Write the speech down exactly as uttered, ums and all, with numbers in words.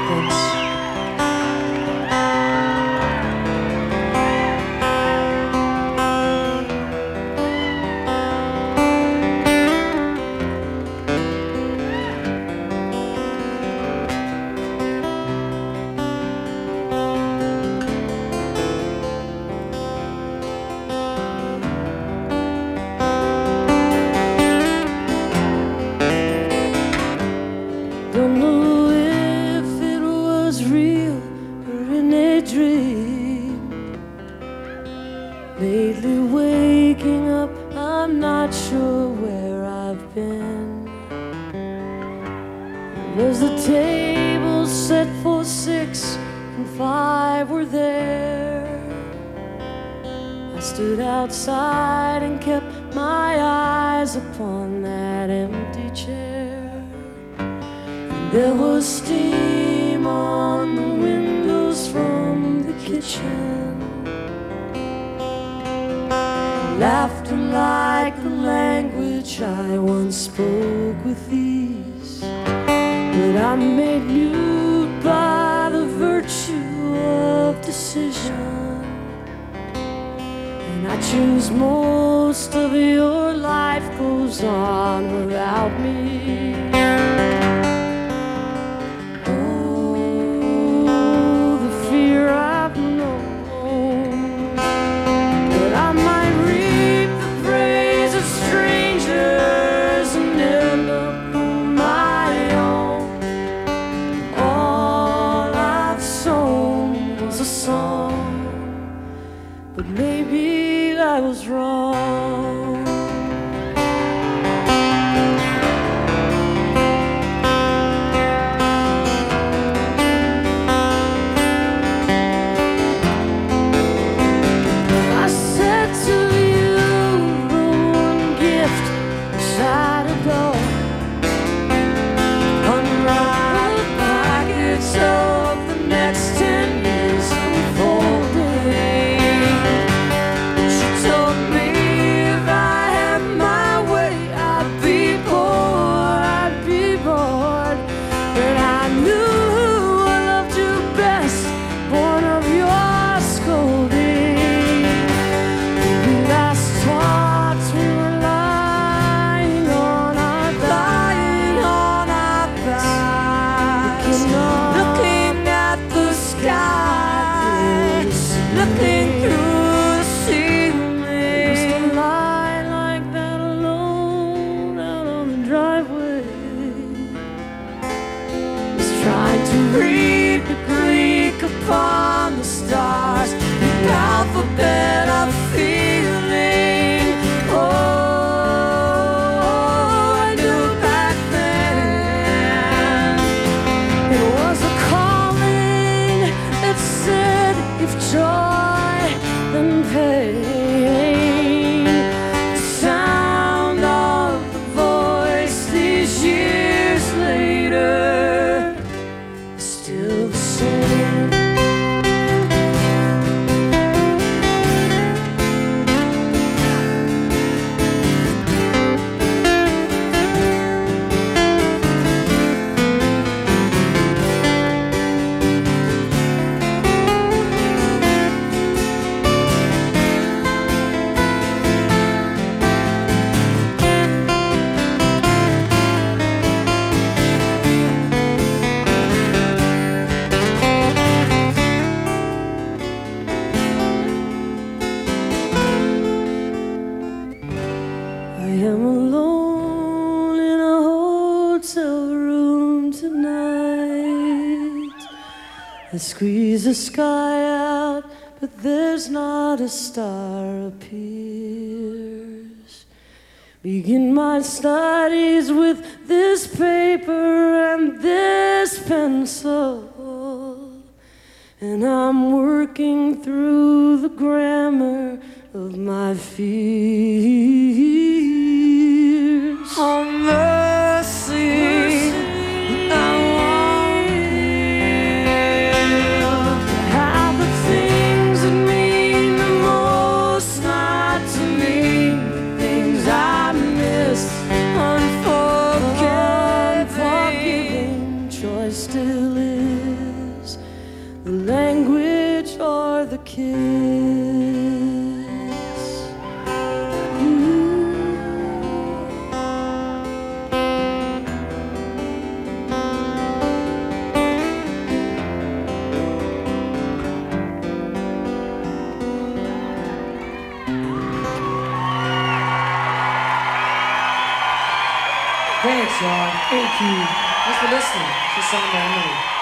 Thanks. Don't know if it was real or in a dream. Lately waking up, I'm not sure where I've been. Was the table set for six and five were there? I stood outside and kept my eyes upon that empty chair. There was steam on the windows from the kitchen, laughter like the language I once spoke with ease. But I'm made mute by the virtue of decision, and I choose most of your life goes on without me. But maybe I was wrong. I said to you, the one gift inside a door, unwrap the package of the next ten years unfolding. Trying to read the Greek upon the stars, the alphabet of feeling. Oh, I knew back then it was a calling that said, if joy, then pain. The sound of the voice these years later still the same. I am alone in a hotel room tonight. I squeeze the sky out, but there's not a star appears. Begin my studies with this paper and this pencil, and I'm working through the grammar of my fears. Oh, mercy, I want you. How the things that mean the most not to me, the things I miss, unforgiving, unforgiving choice still is. the language or the kiss. Thanks, y'all. Thank you. Thanks for listening to Song by Emily.